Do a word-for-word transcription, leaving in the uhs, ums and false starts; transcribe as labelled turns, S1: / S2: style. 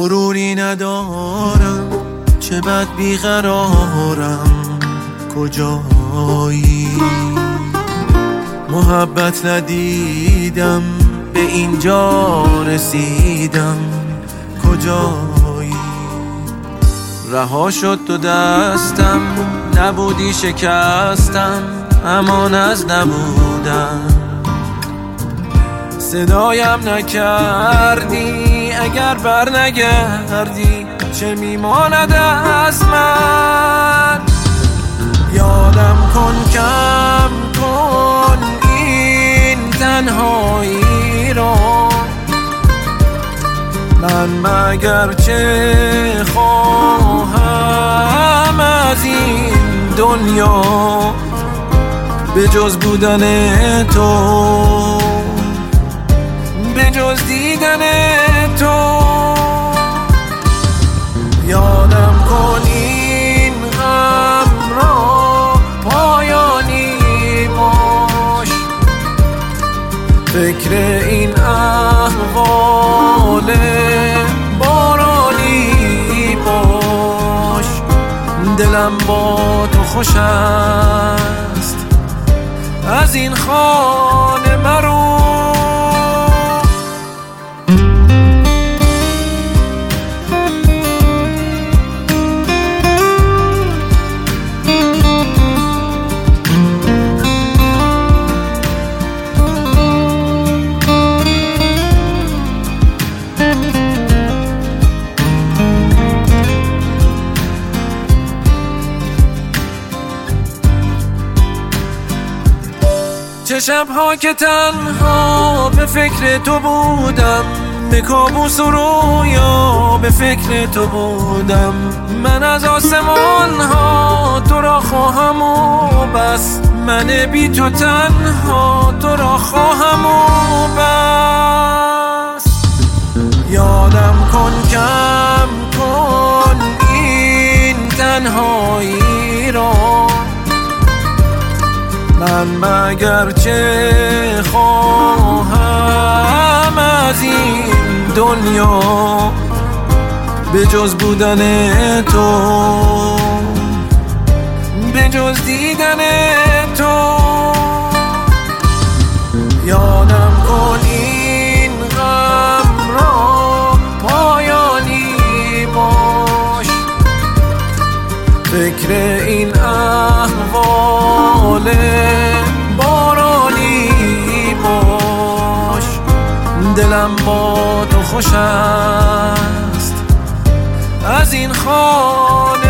S1: غروری ندارم، چه بد بیقرارم، کجایی؟ محبت ندیدم، به اینجا رسیدم، کجایی؟ رها شد تو دستم، نبودی شکستم، امان از نبودم. صدایم نکردی، اگر بر نگردی چه میماند از من؟ یادم کن، کم کن این تنهایی را، من مگر چه خواهم از این دنیا به جز بودن تو، به جز دیدن تو. یادم کن این غم را پایانی باش، فکر این احوال بارانی باش. دلم با تو خوش است، از این خانه مرو. چه شب‌ها که تنها به فکر تو بودم، به کابوس و رویا به فکر تو بودم. من از آسمان ها تو را خواهم و بس، من بی تو تنها تو را خواهم و بس. یادم کن، کم کن این تنهایی را، من مگر چه خواهم از این دنیا به جز بودن تو، به جز دیدن تو. یادم کن این غم را پایانی باش، فکر این احوال بارانی باش. دلم با تو خوش است، از این خانه